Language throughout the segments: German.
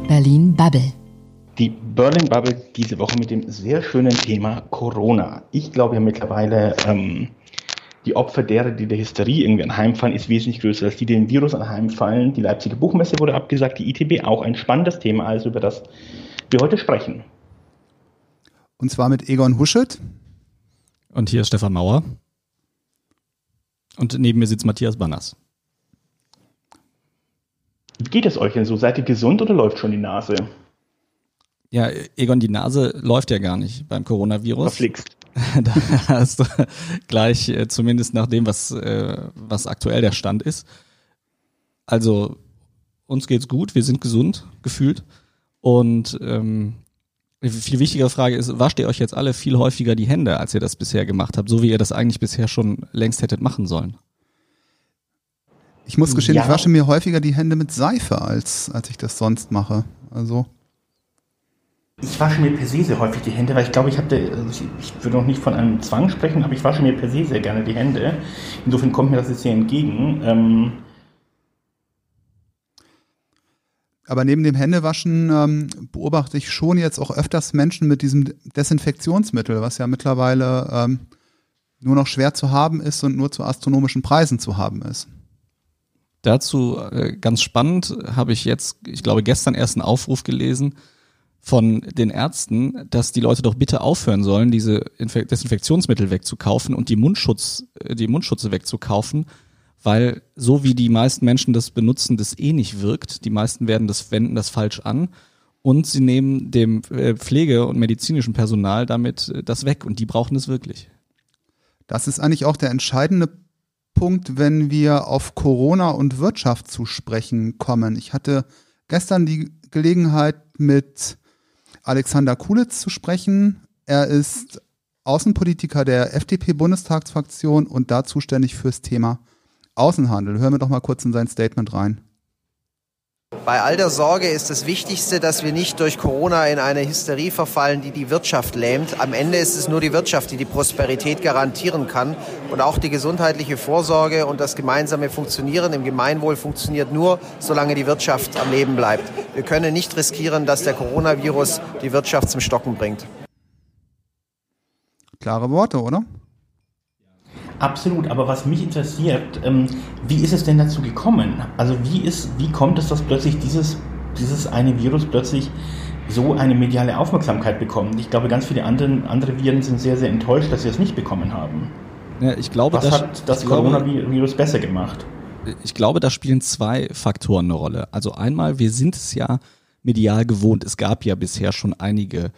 Berlin Bubble. Die Berlin Bubble diese Woche mit dem sehr schönen Thema Corona. Ich glaube ja mittlerweile, die Opfer derer, die der Hysterie irgendwie anheimfallen, ist wesentlich größer als die, die dem Virus anheimfallen. Die Leipziger Buchmesse wurde abgesagt, die ITB auch. Ein spannendes Thema, also über das wir heute sprechen. Und zwar mit Egon Huschet. Und hier ist Stefan Mauer. Und neben mir sitzt Matthias Banners. Wie geht es euch denn so? Seid ihr gesund oder läuft schon die Nase? Ja, Egon, die Nase läuft ja gar nicht beim Coronavirus. Verflixt. Da hast du gleich, zumindest nach dem, was aktuell der Stand ist. Also, uns geht's gut, wir sind gesund, gefühlt. Und viel wichtigere Frage ist, wascht ihr euch jetzt alle viel häufiger die Hände, als ihr das bisher gemacht habt, so wie ihr das eigentlich bisher schon längst hättet machen sollen? Ich muss gestehen, Ich wasche mir häufiger die Hände mit Seife, als ich das sonst mache. Also ich wasche mir per se sehr häufig die Hände, weil ich glaube, ich würde noch nicht von einem Zwang sprechen, aber ich wasche mir per se sehr gerne die Hände. Insofern kommt mir das jetzt sehr entgegen. Aber neben dem Händewaschen beobachte ich schon jetzt auch öfters Menschen mit diesem Desinfektionsmittel, was ja mittlerweile nur noch schwer zu haben ist und nur zu astronomischen Preisen zu haben ist. Dazu ganz spannend habe ich jetzt, ich glaube gestern erst einen Aufruf gelesen von den Ärzten, dass die Leute doch bitte aufhören sollen, diese Desinfektionsmittel wegzukaufen und die Mundschutze wegzukaufen, weil so wie die meisten Menschen das benutzen, das eh nicht wirkt. Die meisten wenden das falsch an und sie nehmen dem Pflege- und medizinischen Personal damit das weg und die brauchen es wirklich. Das ist eigentlich auch der entscheidende Punkt, wenn wir auf Corona und Wirtschaft zu sprechen kommen. Ich hatte gestern die Gelegenheit, mit Alexander Kulitz zu sprechen. Er ist Außenpolitiker der FDP-Bundestagsfraktion und da zuständig fürs Thema Außenhandel. Hören wir doch mal kurz in sein Statement rein. Bei all der Sorge ist das Wichtigste, dass wir nicht durch Corona in eine Hysterie verfallen, die die Wirtschaft lähmt. Am Ende ist es nur die Wirtschaft, die die Prosperität garantieren kann. Und auch die gesundheitliche Vorsorge und das gemeinsame Funktionieren im Gemeinwohl funktioniert nur, solange die Wirtschaft am Leben bleibt. Wir können nicht riskieren, dass der Coronavirus die Wirtschaft zum Stocken bringt. Klare Worte, oder? Absolut, aber was mich interessiert, wie ist es denn dazu gekommen? Also wie kommt es, dass plötzlich dieses eine Virus plötzlich so eine mediale Aufmerksamkeit bekommt? Ich glaube, ganz viele andere Viren sind sehr, sehr enttäuscht, dass sie es nicht bekommen haben. Ja, ich glaube, was hat das Coronavirus besser gemacht? Ich glaube, da spielen zwei Faktoren eine Rolle. Also einmal, wir sind es ja medial gewohnt. Es gab ja bisher schon einige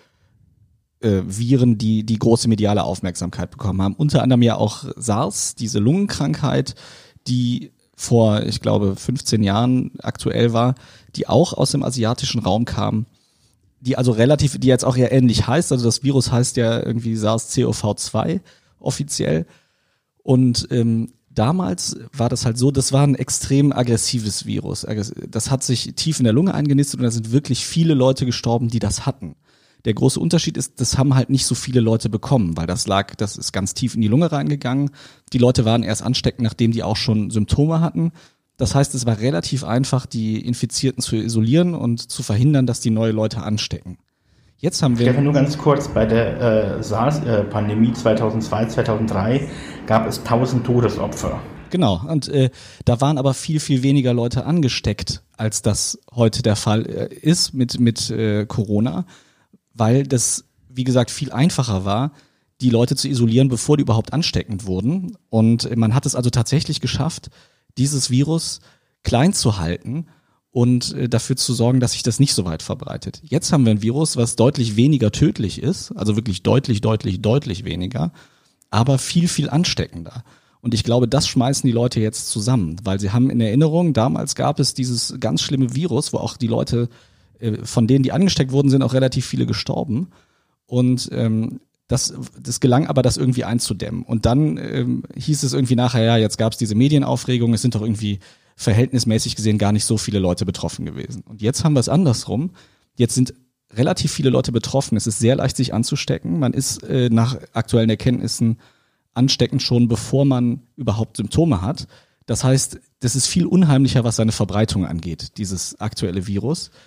Viren, die große mediale Aufmerksamkeit bekommen haben. Unter anderem ja auch SARS, diese Lungenkrankheit, die vor, ich glaube, 15 Jahren aktuell war, die auch aus dem asiatischen Raum kam, die jetzt auch eher ähnlich heißt. Also das Virus heißt ja irgendwie SARS-CoV-2 offiziell. Und damals war das halt so, das war ein extrem aggressives Virus. Das hat sich tief in der Lunge eingenistet und da sind wirklich viele Leute gestorben, die das hatten. Der große Unterschied ist, das haben halt nicht so viele Leute bekommen, weil das ist ganz tief in die Lunge reingegangen. Die Leute waren erst ansteckend, nachdem die auch schon Symptome hatten. Das heißt, es war relativ einfach, die Infizierten zu isolieren und zu verhindern, dass die neue Leute anstecken. Jetzt haben wir... Stefan, nur ganz kurz, bei der SARS-Pandemie 2002, 2003 gab es 1000 Todesopfer. Genau, und da waren aber viel, viel weniger Leute angesteckt, als das heute der Fall ist mit Corona. Weil das, wie gesagt, viel einfacher war, die Leute zu isolieren, bevor die überhaupt ansteckend wurden. Und man hat es also tatsächlich geschafft, dieses Virus klein zu halten und dafür zu sorgen, dass sich das nicht so weit verbreitet. Jetzt haben wir ein Virus, was deutlich weniger tödlich ist, also wirklich deutlich weniger, aber viel, viel ansteckender. Und ich glaube, das schmeißen die Leute jetzt zusammen, weil sie haben in Erinnerung, damals gab es dieses ganz schlimme Virus, wo auch die Leute, von denen, die angesteckt wurden, sind auch relativ viele gestorben. Und das gelang aber, das irgendwie einzudämmen. Und dann hieß es irgendwie nachher, ja, jetzt gab es diese Medienaufregung, es sind doch irgendwie verhältnismäßig gesehen gar nicht so viele Leute betroffen gewesen. Und jetzt haben wir es andersrum. Jetzt sind relativ viele Leute betroffen. Es ist sehr leicht, sich anzustecken. Man ist nach aktuellen Erkenntnissen ansteckend schon, bevor man überhaupt Symptome hat. Das heißt, das ist viel unheimlicher, was seine Verbreitung angeht, dieses aktuelle Virus.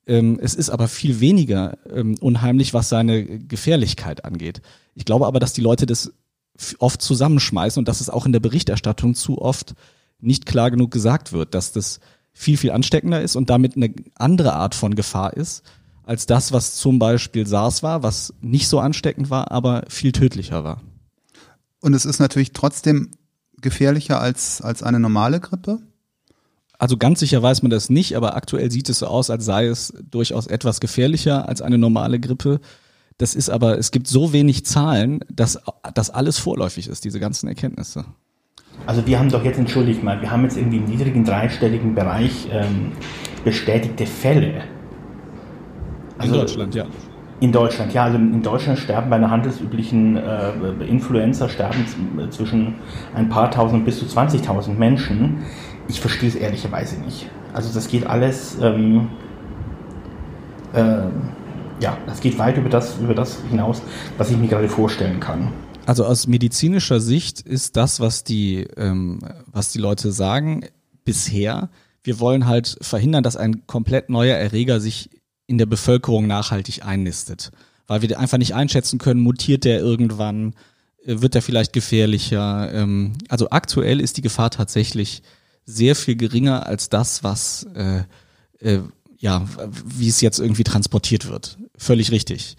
Es ist aber viel weniger unheimlich, was seine Gefährlichkeit angeht. Ich glaube aber, dass die Leute das oft zusammenschmeißen und dass es auch in der Berichterstattung zu oft nicht klar genug gesagt wird, dass das viel, viel ansteckender ist und damit eine andere Art von Gefahr ist, als das, was zum Beispiel SARS war, was nicht so ansteckend war, aber viel tödlicher war. Und es ist natürlich trotzdem gefährlicher als eine normale Grippe? Also ganz sicher weiß man das nicht, aber aktuell sieht es so aus, als sei es durchaus etwas gefährlicher als eine normale Grippe. Das ist aber, es gibt so wenig Zahlen, dass das alles vorläufig ist, diese ganzen Erkenntnisse. Also wir haben doch jetzt, entschuldigt mal, wir haben jetzt irgendwie im niedrigen dreistelligen Bereich bestätigte Fälle. Also in Deutschland, ja. In Deutschland, ja. Also in Deutschland sterben bei einer handelsüblichen Influenza zwischen ein paar tausend bis zu 20.000 Menschen. Ich verstehe es ehrlicherweise nicht. Also das geht alles, das geht weit über das hinaus, was ich mir gerade vorstellen kann. Also aus medizinischer Sicht ist das, was die Leute sagen, bisher, wir wollen halt verhindern, dass ein komplett neuer Erreger sich in der Bevölkerung nachhaltig einnistet. Weil wir einfach nicht einschätzen können, mutiert der irgendwann, wird der vielleicht gefährlicher. Also aktuell ist die Gefahr tatsächlich sehr viel geringer als das, was wie es jetzt irgendwie transportiert wird. Völlig richtig.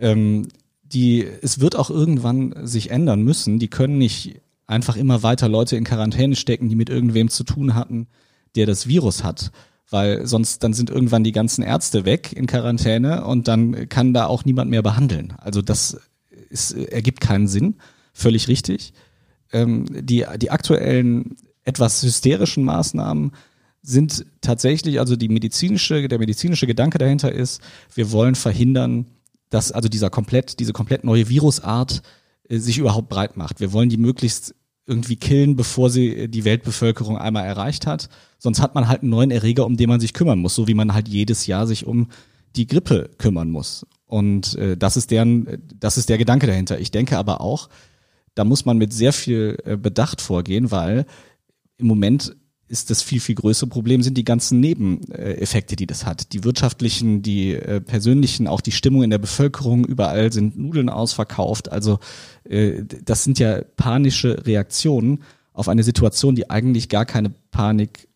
Es wird auch irgendwann sich ändern müssen. Die können nicht einfach immer weiter Leute in Quarantäne stecken, die mit irgendwem zu tun hatten, der das Virus hat. Weil sonst, dann sind irgendwann die ganzen Ärzte weg in Quarantäne und dann kann da auch niemand mehr behandeln. Also das ergibt keinen Sinn. Völlig richtig. Die aktuellen etwas hysterischen Maßnahmen sind tatsächlich, also der medizinische Gedanke dahinter ist, wir wollen verhindern, dass also diese komplett neue Virusart sich überhaupt breit macht. Wir wollen die möglichst irgendwie killen, bevor sie die Weltbevölkerung einmal erreicht hat. Sonst hat man halt einen neuen Erreger, um den man sich kümmern muss, so wie man halt jedes Jahr sich um die Grippe kümmern muss. Und das ist der Gedanke dahinter. Ich denke aber auch, da muss man mit sehr viel Bedacht vorgehen, weil im Moment ist das viel, viel größere Problem, sind die ganzen Nebeneffekte, die das hat. Die wirtschaftlichen, die persönlichen, auch die Stimmung in der Bevölkerung, überall sind Nudeln ausverkauft. Also das sind ja panische Reaktionen auf eine Situation, die eigentlich gar keine Panik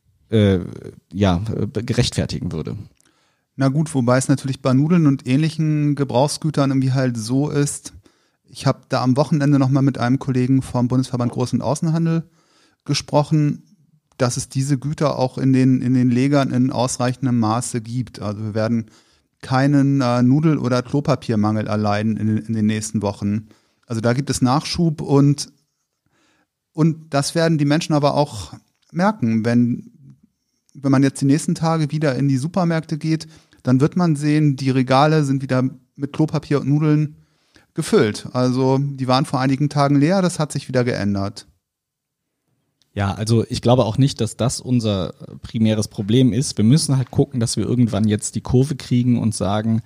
gerechtfertigen würde. Na gut, wobei es natürlich bei Nudeln und ähnlichen Gebrauchsgütern irgendwie halt so ist. Ich habe da am Wochenende nochmal mit einem Kollegen vom Bundesverband Groß- und Außenhandel gesprochen, dass es diese Güter auch in den Lägern in ausreichendem Maße gibt. Also wir werden keinen Nudel- oder Klopapiermangel erleiden in den nächsten Wochen. Also da gibt es Nachschub und das werden die Menschen aber auch merken. Wenn man jetzt die nächsten Tage wieder in die Supermärkte geht, dann wird man sehen, die Regale sind wieder mit Klopapier und Nudeln gefüllt. Also die waren vor einigen Tagen leer, das hat sich wieder geändert. Ja, also ich glaube auch nicht, dass das unser primäres Problem ist. Wir müssen halt gucken, dass wir irgendwann jetzt die Kurve kriegen und sagen,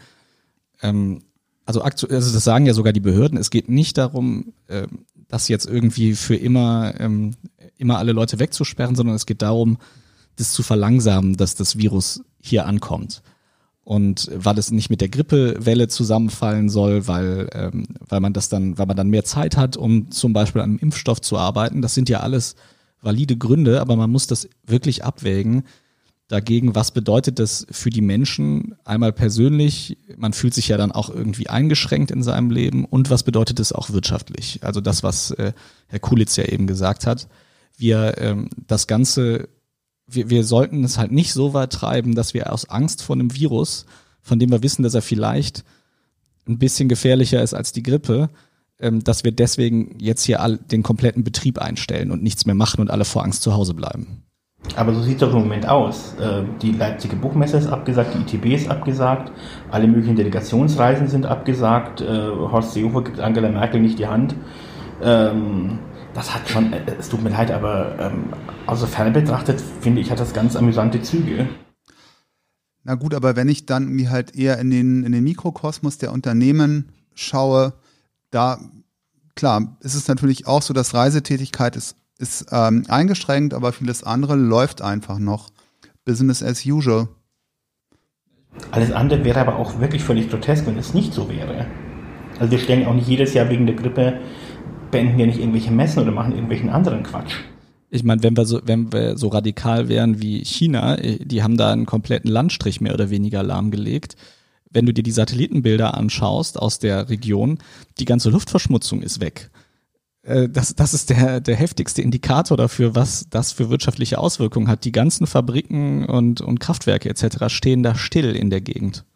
also das sagen ja sogar die Behörden, es geht nicht darum, das jetzt irgendwie für immer alle Leute wegzusperren, sondern es geht darum, das zu verlangsamen, dass das Virus hier ankommt. Und weil es nicht mit der Grippewelle zusammenfallen soll, weil man dann mehr Zeit hat, um zum Beispiel an einem Impfstoff zu arbeiten. Das sind ja alles valide Gründe, aber man muss das wirklich abwägen dagegen, was bedeutet das für die Menschen einmal persönlich, man fühlt sich ja dann auch irgendwie eingeschränkt in seinem Leben und was bedeutet es auch wirtschaftlich? Also das, was Herr Kulitz ja eben gesagt hat, wir sollten es halt nicht so weit treiben, dass wir aus Angst vor einem Virus, von dem wir wissen, dass er vielleicht ein bisschen gefährlicher ist als die Grippe, dass wir deswegen jetzt hier den kompletten Betrieb einstellen und nichts mehr machen und alle vor Angst zu Hause bleiben. Aber so sieht es doch im Moment aus. Die Leipziger Buchmesse ist abgesagt, die ITB ist abgesagt, alle möglichen Delegationsreisen sind abgesagt, Horst Seehofer gibt Angela Merkel nicht die Hand. Das hat schon, es tut mir leid, aber außer Ferne betrachtet, finde ich, hat das ganz amüsante Züge. Na gut, aber wenn ich dann irgendwie halt eher in den Mikrokosmos der Unternehmen schaue, da, klar, ist es natürlich auch so, dass Reisetätigkeit ist eingeschränkt, aber vieles andere läuft einfach noch. Business as usual. Alles andere wäre aber auch wirklich völlig grotesk, wenn es nicht so wäre. Also wir stellen auch nicht jedes Jahr wegen der Grippe, beenden wir nicht irgendwelche Messen oder machen irgendwelchen anderen Quatsch. Ich meine, wenn wir so radikal wären wie China, die haben da einen kompletten Landstrich mehr oder weniger lahmgelegt. Wenn du dir die Satellitenbilder anschaust aus der Region, die ganze Luftverschmutzung ist weg. Das ist der heftigste Indikator dafür, was das für wirtschaftliche Auswirkungen hat. Die ganzen Fabriken und Kraftwerke etc. stehen da still in der Gegend.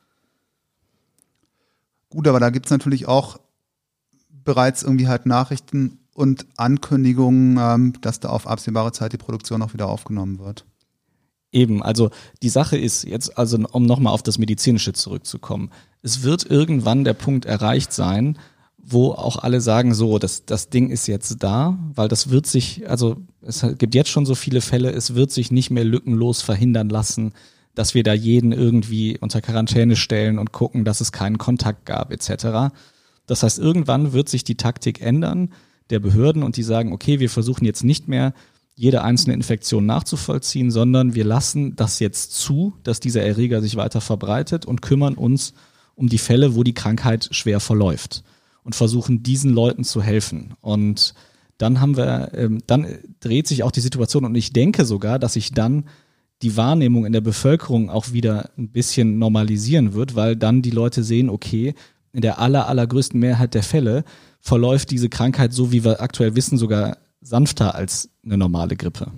Gut, aber da gibt's natürlich auch bereits irgendwie halt Nachrichten und Ankündigungen, dass da auf absehbare Zeit die Produktion auch wieder aufgenommen wird. Eben, also die Sache ist jetzt, also um nochmal auf das Medizinische zurückzukommen, es wird irgendwann der Punkt erreicht sein, wo auch alle sagen, so, das Ding ist jetzt da, weil das wird sich, also es gibt jetzt schon so viele Fälle, es wird sich nicht mehr lückenlos verhindern lassen, dass wir da jeden irgendwie unter Quarantäne stellen und gucken, dass es keinen Kontakt gab etc. Das heißt, irgendwann wird sich die Taktik ändern der Behörden und die sagen, okay, wir versuchen jetzt nicht mehr jede einzelne Infektion nachzuvollziehen, sondern wir lassen das jetzt zu, dass dieser Erreger sich weiter verbreitet und kümmern uns um die Fälle, wo die Krankheit schwer verläuft und versuchen diesen Leuten zu helfen. Und dann dann dreht sich auch die Situation und ich denke sogar, dass sich dann die Wahrnehmung in der Bevölkerung auch wieder ein bisschen normalisieren wird, weil dann die Leute sehen, okay, in der allergrößten Mehrheit der Fälle verläuft diese Krankheit, so wie wir aktuell wissen, sogar sanfter als eine normale Grippe.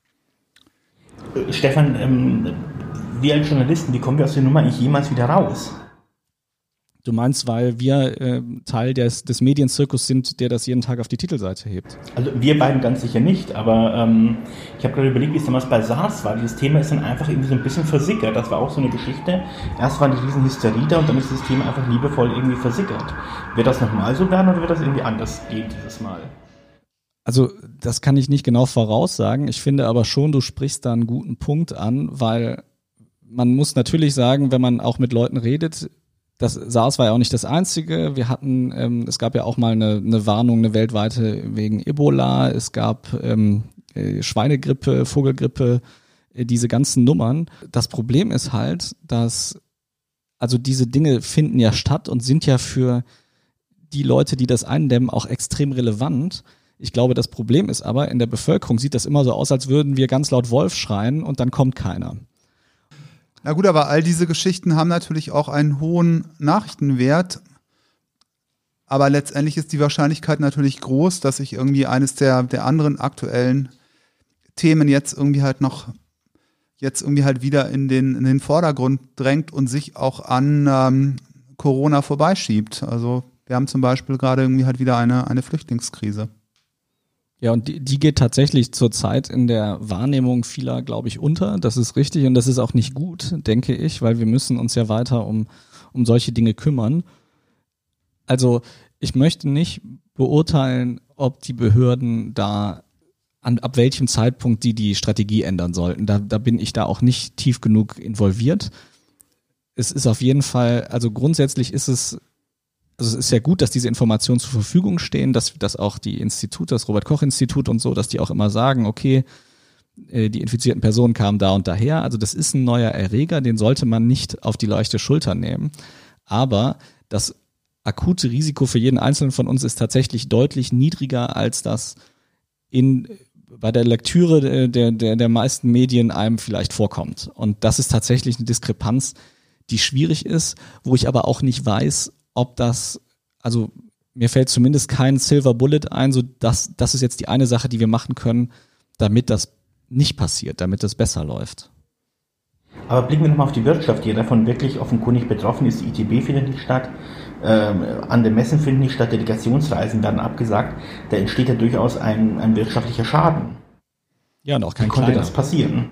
Stefan, wir als Journalisten, wie kommen wir aus der Nummer eigentlich jemals wieder raus? Du meinst, weil wir Teil des Medienzirkus sind, der das jeden Tag auf die Titelseite hebt? Also wir beiden ganz sicher nicht, aber ich habe gerade überlegt, wie es damals bei SARS war. Dieses Thema ist dann einfach irgendwie so ein bisschen versickert. Das war auch so eine Geschichte. Erst war die riesen Hysterie da und dann ist das Thema einfach liebevoll irgendwie versickert. Wird das nochmal so werden oder wird das irgendwie anders gehen dieses Mal? Also das kann ich nicht genau voraussagen. Ich finde aber schon, du sprichst da einen guten Punkt an, weil man muss natürlich sagen, wenn man auch mit Leuten redet, das SARS war ja auch nicht das Einzige. Wir hatten, es gab ja auch mal eine Warnung, eine weltweite wegen Ebola. Es gab Schweinegrippe, Vogelgrippe, diese ganzen Nummern. Das Problem ist halt, dass also diese Dinge finden ja statt und sind ja für die Leute, die das eindämmen, auch extrem relevant. Ich glaube, das Problem ist aber, in der Bevölkerung sieht das immer so aus, als würden wir ganz laut Wolf schreien und dann kommt keiner. Na gut, aber all diese Geschichten haben natürlich auch einen hohen Nachrichtenwert. Aber letztendlich ist die Wahrscheinlichkeit natürlich groß, dass sich irgendwie eines der anderen aktuellen Themen jetzt irgendwie halt wieder in den Vordergrund drängt und sich auch an Corona vorbeischiebt. Also wir haben zum Beispiel gerade irgendwie halt wieder eine Flüchtlingskrise. Ja, und die geht tatsächlich zurzeit in der Wahrnehmung vieler, glaube ich, unter. Das ist richtig und das ist auch nicht gut, denke ich, weil wir müssen uns ja weiter um solche Dinge kümmern. Also ich möchte nicht beurteilen, ob die Behörden da ab welchem Zeitpunkt die Strategie ändern sollten. Da bin ich da auch nicht tief genug involviert. Es ist auf jeden Fall, also grundsätzlich ist es ist ja gut, dass diese Informationen zur Verfügung stehen, dass auch die Institute, das Robert-Koch-Institut und so, dass die auch immer sagen, okay, die infizierten Personen kamen da und daher. Also das ist ein neuer Erreger, den sollte man nicht auf die leichte Schulter nehmen. Aber das akute Risiko für jeden Einzelnen von uns ist tatsächlich deutlich niedriger, als das bei der Lektüre der meisten Medien einem vielleicht vorkommt. Und das ist tatsächlich eine Diskrepanz, die schwierig ist, wo ich aber auch nicht weiß, ob das, also mir fällt zumindest kein Silver Bullet ein, so das ist jetzt die eine Sache, die wir machen können, damit das nicht passiert, damit das besser läuft. Aber blicken wir nochmal auf die Wirtschaft, die davon wirklich offenkundig betroffen ist. Die ITB findet nicht statt, andere Messen finden nicht statt, Delegationsreisen werden abgesagt. Da entsteht ja durchaus ein wirtschaftlicher Schaden. Ja, und auch kein Wie konnte kleiner. das passieren?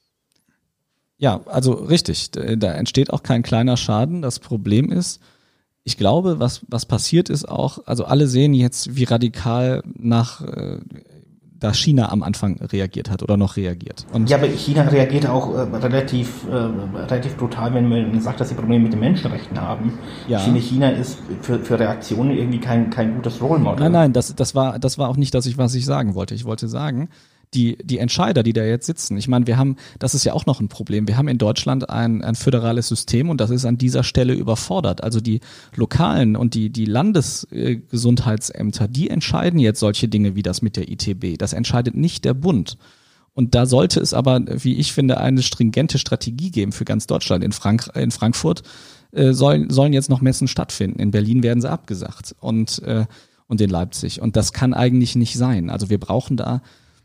Ja, also richtig, da entsteht auch kein kleiner Schaden. Das Problem ist, ich glaube, was passiert ist auch, also alle sehen jetzt, wie radikal da China am Anfang reagiert hat oder noch reagiert. Und ja, aber China reagiert auch relativ brutal, wenn man sagt, dass sie Probleme mit den Menschenrechten haben. Ja. China ist für Reaktionen irgendwie kein gutes Role Model. Nein, das war auch nicht was ich sagen wollte. Ich wollte sagen, die Entscheider, die da jetzt sitzen, ich meine, das ist ja auch noch ein Problem, wir haben in Deutschland ein föderales System und das ist an dieser Stelle überfordert. Also die lokalen und die Landesgesundheitsämter, die entscheiden jetzt solche Dinge wie das mit der ITB. Das entscheidet nicht der Bund. Und da sollte es aber, wie ich finde, eine stringente Strategie geben für ganz Deutschland. In Frankfurt sollen jetzt noch Messen stattfinden. In Berlin werden sie abgesagt und in Leipzig. Und das kann eigentlich nicht sein. Also wir brauchen da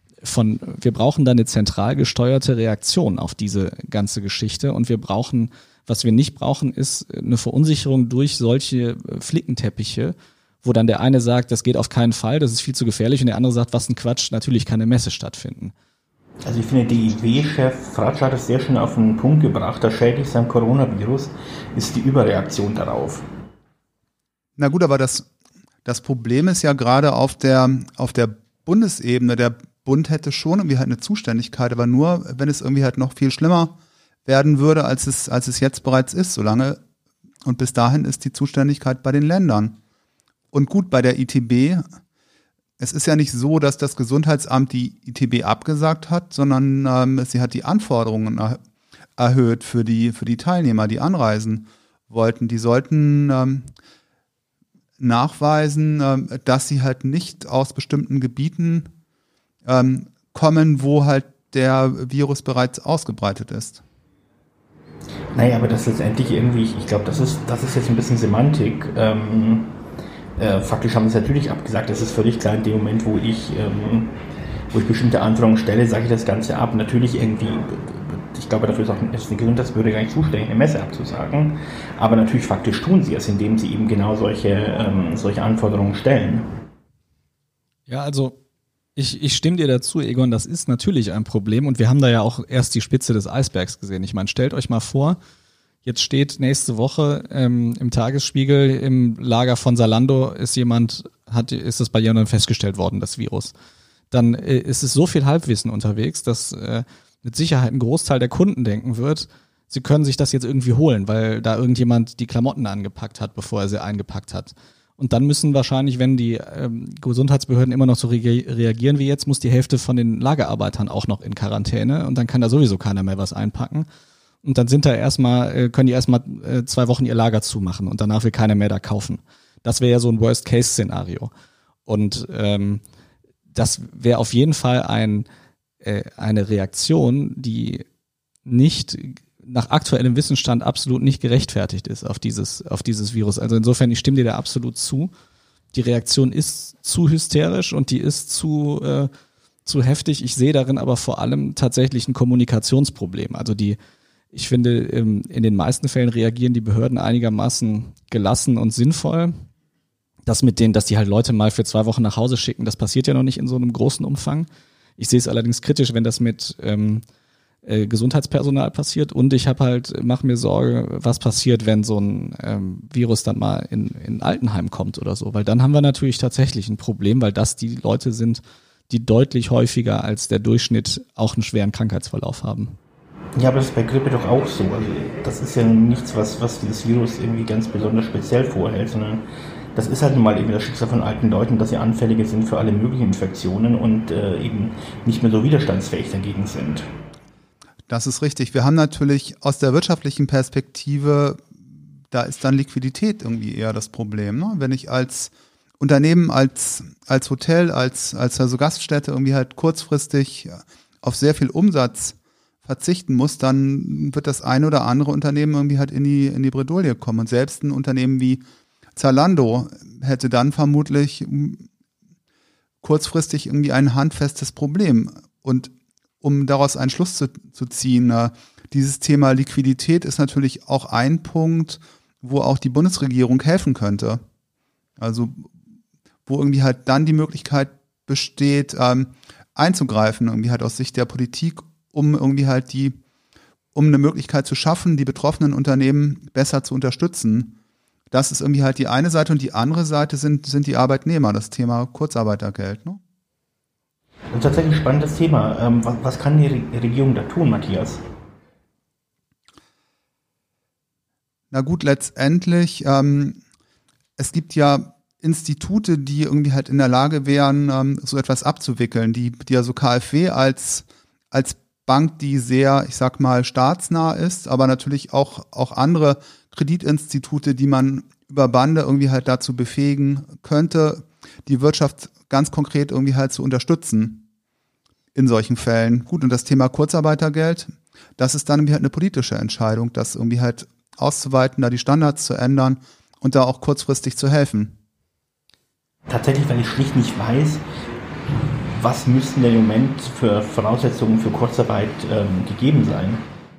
eine zentral gesteuerte Reaktion auf diese ganze Geschichte. Und was wir nicht brauchen, ist eine Verunsicherung durch solche Flickenteppiche, wo dann der eine sagt, das geht auf keinen Fall, das ist viel zu gefährlich, und der andere sagt, was ein Quatsch, natürlich kann eine Messe stattfinden. Also ich finde, DIW-Chef Fratscher hat es sehr schön auf den Punkt gebracht. Das Schädlichste am Coronavirus ist die Überreaktion darauf. Na gut, aber das Problem ist ja gerade auf der Bundesebene, der Bund hätte schon irgendwie halt eine Zuständigkeit, aber nur, wenn es irgendwie halt noch viel schlimmer werden würde, als es jetzt bereits ist, und bis dahin ist die Zuständigkeit bei den Ländern. Und gut, bei der ITB, es ist ja nicht so, dass das Gesundheitsamt die ITB abgesagt hat, sondern sie hat die Anforderungen erhöht für die Teilnehmer, die anreisen wollten. Die sollten nachweisen, dass sie halt nicht aus bestimmten Gebieten kommen, wo halt der Virus bereits ausgebreitet ist. Naja, aber das letztendlich irgendwie, ich glaube, das ist jetzt ein bisschen Semantik. Faktisch haben sie es natürlich abgesagt, das ist völlig klar. In dem Moment, wo ich bestimmte Anforderungen stelle, sage ich das Ganze ab. Natürlich irgendwie, ich glaube, dafür ist eine Gesundheitsbehörde gar nicht zuständig, eine Messe abzusagen. Aber natürlich faktisch tun sie es, indem sie eben genau solche Anforderungen stellen. Ja, also ich stimme dir dazu, Egon, das ist natürlich ein Problem und wir haben da ja auch erst die Spitze des Eisbergs gesehen. Ich meine, stellt euch mal vor, jetzt steht nächste Woche im Tagesspiegel im Lager von Zalando ist das bei jemandem festgestellt worden, das Virus. Dann ist es so viel Halbwissen unterwegs, dass mit Sicherheit ein Großteil der Kunden denken wird, sie können sich das jetzt irgendwie holen, weil da irgendjemand die Klamotten angepackt hat, bevor er sie eingepackt hat. Und dann müssen wahrscheinlich, wenn die Gesundheitsbehörden immer noch so reagieren wie jetzt, muss die Hälfte von den Lagerarbeitern auch noch in Quarantäne und dann kann da sowieso keiner mehr was einpacken. Und dann können die erstmal 2 Wochen ihr Lager zumachen und danach will keiner mehr da kaufen. Das wäre ja so ein Worst-Case-Szenario. Und das wäre auf jeden Fall eine Reaktion, die nicht nach aktuellem Wissensstand absolut nicht gerechtfertigt ist auf dieses Virus. Also insofern, ich stimme dir da absolut zu. Die Reaktion ist zu hysterisch und die ist zu heftig. Ich sehe darin aber vor allem tatsächlich ein Kommunikationsproblem. Also ich finde, in den meisten Fällen reagieren die Behörden einigermaßen gelassen und sinnvoll. Dass die halt Leute mal für 2 Wochen nach Hause schicken, das passiert ja noch nicht in so einem großen Umfang. Ich sehe es allerdings kritisch, wenn das mit Gesundheitspersonal passiert, und ich mache mir Sorge, was passiert, wenn so ein Virus dann mal in ein Altenheim kommt oder so, weil dann haben wir natürlich tatsächlich ein Problem, weil das die Leute sind, die deutlich häufiger als der Durchschnitt auch einen schweren Krankheitsverlauf haben. Ja, aber das ist bei Grippe doch auch so. Also das ist ja nichts, was dieses Virus irgendwie ganz besonders speziell vorhält, sondern das ist halt nun mal eben das Schicksal von alten Leuten, dass sie anfälliger sind für alle möglichen Infektionen und eben nicht mehr so widerstandsfähig dagegen sind. Das ist richtig. Wir haben natürlich aus der wirtschaftlichen Perspektive, da ist dann Liquidität irgendwie eher das Problem. Ne? Wenn ich als Unternehmen, als Hotel, als also Gaststätte irgendwie halt kurzfristig auf sehr viel Umsatz verzichten muss, dann wird das eine oder andere Unternehmen irgendwie halt in die Bredouille kommen. Und selbst ein Unternehmen wie Zalando hätte dann vermutlich kurzfristig irgendwie ein handfestes Problem. Und um daraus einen Schluss zu ziehen, dieses Thema Liquidität ist natürlich auch ein Punkt, wo auch die Bundesregierung helfen könnte. Also wo irgendwie halt dann die Möglichkeit besteht, einzugreifen, irgendwie halt aus Sicht der Politik, um irgendwie halt um eine Möglichkeit zu schaffen, die betroffenen Unternehmen besser zu unterstützen. Das ist irgendwie halt die eine Seite, und die andere Seite sind die Arbeitnehmer, das Thema Kurzarbeitergeld, ne? Das ist tatsächlich ein spannendes Thema. Was kann die Regierung da tun, Matthias? Na gut, letztendlich, es gibt ja Institute, die irgendwie halt in der Lage wären, so etwas abzuwickeln, die also KfW als Bank, die sehr, ich sag mal, staatsnah ist, aber natürlich auch andere Kreditinstitute, die man über Bande irgendwie halt dazu befähigen könnte, die Wirtschaft ganz konkret irgendwie halt zu unterstützen in solchen Fällen. Gut, und das Thema Kurzarbeitergeld, das ist dann irgendwie halt eine politische Entscheidung, das irgendwie halt auszuweiten, da die Standards zu ändern und da auch kurzfristig zu helfen. Tatsächlich, weil ich schlicht nicht weiß, was müssten denn im Moment für Voraussetzungen für Kurzarbeit gegeben sein?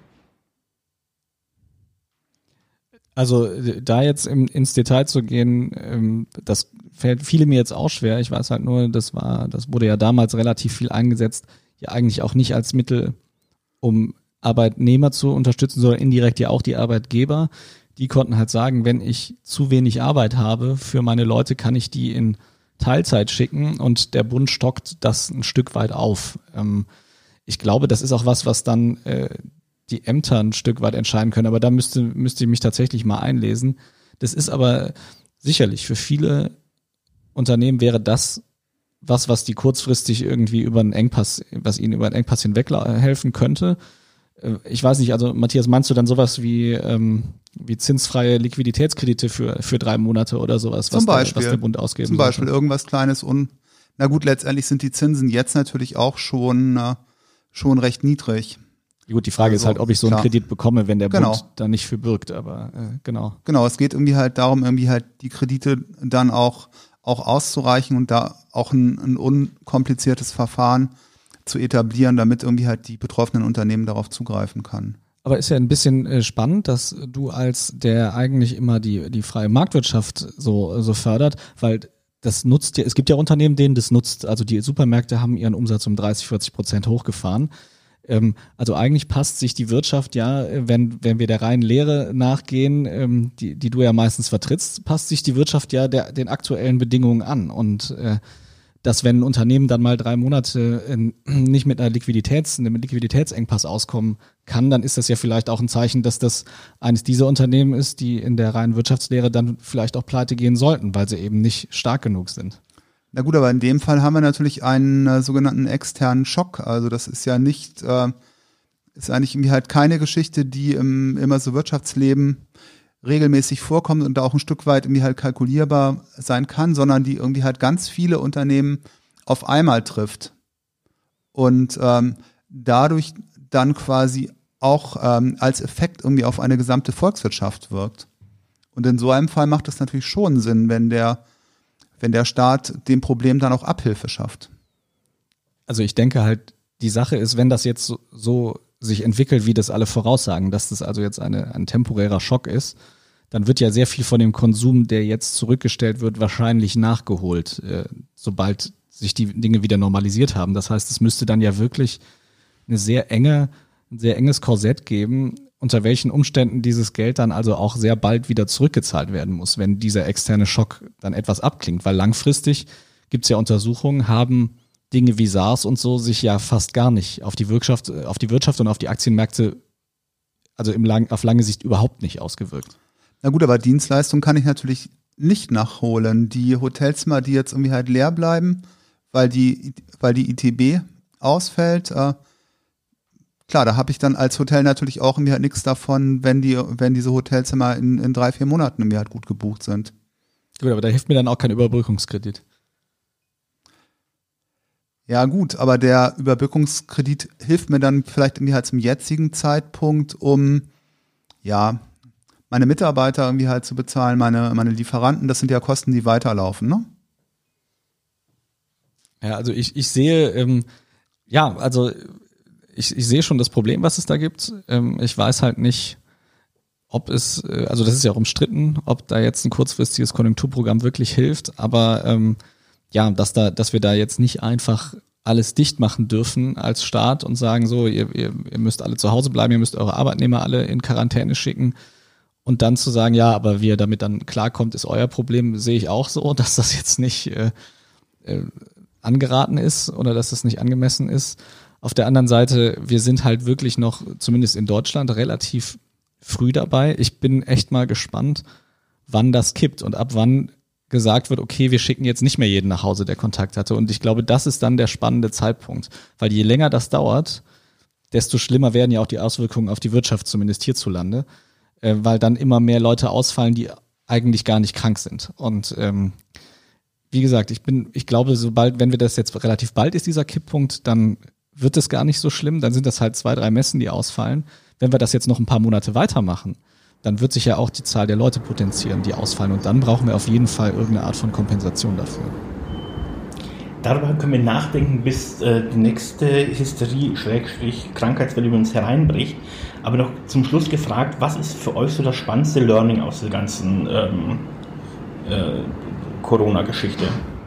Also da jetzt ins Detail zu gehen, das fällt viele mir jetzt auch schwer. Ich weiß halt nur, das wurde ja damals relativ viel eingesetzt, ja eigentlich auch nicht als Mittel, um Arbeitnehmer zu unterstützen, sondern indirekt ja auch die Arbeitgeber. Die konnten halt sagen, wenn ich zu wenig Arbeit habe für meine Leute, kann ich die in Teilzeit schicken und der Bund stockt das ein Stück weit auf. Ich glaube, das ist auch was dann die Ämter ein Stück weit entscheiden können, aber da müsste ich mich tatsächlich mal einlesen. Das ist aber sicherlich für viele Unternehmen wäre das was die kurzfristig irgendwie was ihnen über einen Engpass hinweg helfen könnte. Ich weiß nicht, also Matthias, meinst du dann sowas wie zinsfreie Liquiditätskredite für 3 Monate oder sowas, was der Bund ausgeben Zum Beispiel sollte? Irgendwas Kleines na gut, letztendlich sind die Zinsen jetzt natürlich auch schon recht niedrig. Gut, die Frage ist halt, ob ich so einen Kredit bekomme, wenn der Bund da nicht für birgt, aber genau. Genau, es geht irgendwie halt darum, irgendwie halt die Kredite dann auch auszureichen und da auch ein unkompliziertes Verfahren zu etablieren, damit irgendwie halt die betroffenen Unternehmen darauf zugreifen kann. Aber ist ja ein bisschen spannend, dass du als der eigentlich immer die freie Marktwirtschaft so fördert, weil das nutzt ja, es gibt ja Unternehmen, denen das nutzt. Also die Supermärkte haben ihren Umsatz um 30-40% hochgefahren. Also eigentlich passt sich die Wirtschaft ja, wenn wir der reinen Lehre nachgehen, die du ja meistens vertrittst, passt sich die Wirtschaft ja den aktuellen Bedingungen an. Und dass wenn ein Unternehmen dann mal 3 Monate nicht mit einem Liquiditätsengpass auskommen kann, dann ist das ja vielleicht auch ein Zeichen, dass das eines dieser Unternehmen ist, die in der reinen Wirtschaftslehre dann vielleicht auch pleite gehen sollten, weil sie eben nicht stark genug sind. Na gut, aber in dem Fall haben wir natürlich einen sogenannten externen Schock. Also das ist ja nicht, ist eigentlich irgendwie halt keine Geschichte, die im immer so Wirtschaftsleben regelmäßig vorkommt und da auch ein Stück weit irgendwie halt kalkulierbar sein kann, sondern die irgendwie halt ganz viele Unternehmen auf einmal trifft und dadurch dann quasi auch als Effekt irgendwie auf eine gesamte Volkswirtschaft wirkt. Und in so einem Fall macht es natürlich schon Sinn, wenn der Staat dem Problem dann auch Abhilfe schafft. Also ich denke halt, die Sache ist, wenn das jetzt so sich entwickelt, wie das alle voraussagen, dass das also jetzt ein temporärer Schock ist, dann wird ja sehr viel von dem Konsum, der jetzt zurückgestellt wird, wahrscheinlich nachgeholt, sobald sich die Dinge wieder normalisiert haben. Das heißt, es müsste dann ja wirklich ein sehr enges Korsett geben, unter welchen Umständen dieses Geld dann also auch sehr bald wieder zurückgezahlt werden muss, wenn dieser externe Schock dann etwas abklingt. Weil langfristig gibt es ja Untersuchungen, haben Dinge wie SARS und so sich ja fast gar nicht auf die Wirtschaft und auf die Aktienmärkte, also auf lange Sicht überhaupt nicht ausgewirkt. Na gut, aber Dienstleistungen kann ich natürlich nicht nachholen. Die Hotelzimmer, die jetzt irgendwie halt leer bleiben, weil die ITB ausfällt, klar, da habe ich dann als Hotel natürlich auch irgendwie halt nichts davon, wenn diese Hotelzimmer in 3-4 Monaten irgendwie halt gut gebucht sind. Gut, aber da hilft mir dann auch kein Überbrückungskredit. Ja gut, aber der Überbrückungskredit hilft mir dann vielleicht irgendwie halt zum jetzigen Zeitpunkt, um meine Mitarbeiter irgendwie halt zu bezahlen, meine Lieferanten, das sind ja Kosten, die weiterlaufen, ne? Ja, also ich sehe, ich sehe schon das Problem, was es da gibt. Ich weiß halt nicht, ob es, also das ist ja auch umstritten, ob da jetzt ein kurzfristiges Konjunkturprogramm wirklich hilft, aber dass wir da jetzt nicht einfach alles dicht machen dürfen als Staat und sagen so, ihr müsst alle zu Hause bleiben, ihr müsst eure Arbeitnehmer alle in Quarantäne schicken und dann zu sagen, ja, aber wie ihr damit dann klarkommt, ist euer Problem, sehe ich auch so, dass das jetzt nicht angeraten ist oder dass das nicht angemessen ist. Auf der anderen Seite, wir sind halt wirklich noch, zumindest in Deutschland, relativ früh dabei. Ich bin echt mal gespannt, wann das kippt und ab wann gesagt wird, okay, wir schicken jetzt nicht mehr jeden nach Hause, der Kontakt hatte. Und ich glaube, das ist dann der spannende Zeitpunkt. Weil je länger das dauert, desto schlimmer werden ja auch die Auswirkungen auf die Wirtschaft, zumindest hierzulande. Weil dann immer mehr Leute ausfallen, die eigentlich gar nicht krank sind. Und wie gesagt, ich glaube, wenn wir das jetzt relativ bald ist, dieser Kipppunkt, dann wird es gar nicht so schlimm. Dann sind das halt 2-3 Messen, die ausfallen. Wenn wir das jetzt noch ein paar Monate weitermachen, dann wird sich ja auch die Zahl der Leute potenzieren, die ausfallen. Und dann brauchen wir auf jeden Fall irgendeine Art von Kompensation dafür. Darüber können wir nachdenken, bis die nächste Hysterie-Krankheitswelle über uns hereinbricht. Aber noch zum Schluss gefragt, was ist für euch so das spannendste Learning aus der ganzen Corona-Geschichte?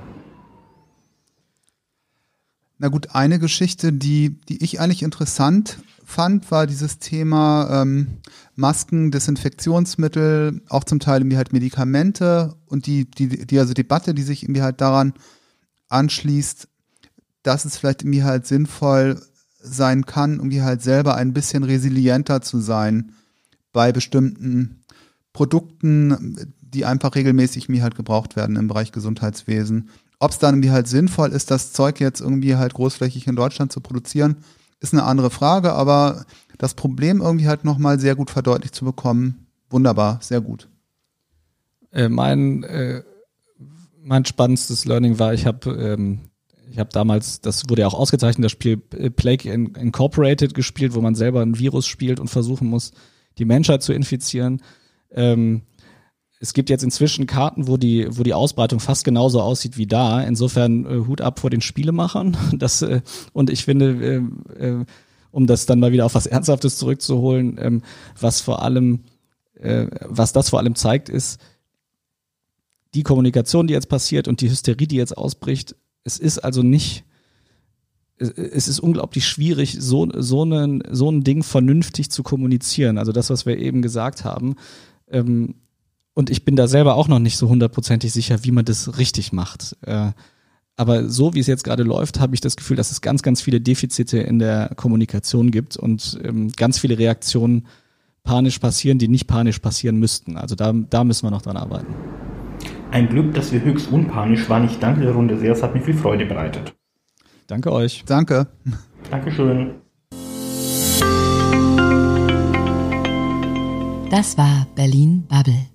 Na gut, eine Geschichte, die ich eigentlich interessant fand, war dieses Thema Masken, Desinfektionsmittel, auch zum Teil irgendwie halt Medikamente und die Debatte, die sich irgendwie halt daran anschließt, dass es vielleicht irgendwie halt sinnvoll sein kann, irgendwie halt selber ein bisschen resilienter zu sein bei bestimmten Produkten, die einfach regelmäßig irgendwie halt gebraucht werden im Bereich Gesundheitswesen. Ob es dann irgendwie halt sinnvoll ist, das Zeug jetzt irgendwie halt großflächig in Deutschland zu produzieren, ist eine andere Frage, aber das Problem irgendwie halt nochmal sehr gut verdeutlicht zu bekommen, wunderbar, sehr gut. Mein spannendstes Learning war, ich habe damals, das wurde ja auch ausgezeichnet, das Spiel Plague Incorporated gespielt, wo man selber ein Virus spielt und versuchen muss, die Menschheit zu infizieren. Es gibt jetzt inzwischen Karten, wo die Ausbreitung fast genauso aussieht wie da. Insofern Hut ab vor den Spielemachern. Und ich finde, um das dann mal wieder auf was Ernsthaftes zurückzuholen, was das vor allem zeigt, ist die Kommunikation, die jetzt passiert und die Hysterie, die jetzt ausbricht. Es ist unglaublich schwierig, so ein Ding vernünftig zu kommunizieren. Also das, was wir eben gesagt haben. Und ich bin da selber auch noch nicht so 100% sicher, wie man das richtig macht. Aber so wie es jetzt gerade läuft, habe ich das Gefühl, dass es ganz, ganz viele Defizite in der Kommunikation gibt und ganz viele Reaktionen panisch passieren, die nicht panisch passieren müssten. Also da müssen wir noch dran arbeiten. Ein Glück, dass wir höchst unpanisch waren. Ich danke der Runde sehr, es hat mir viel Freude bereitet. Danke euch. Danke. Dankeschön. Das war Berlin Bubble.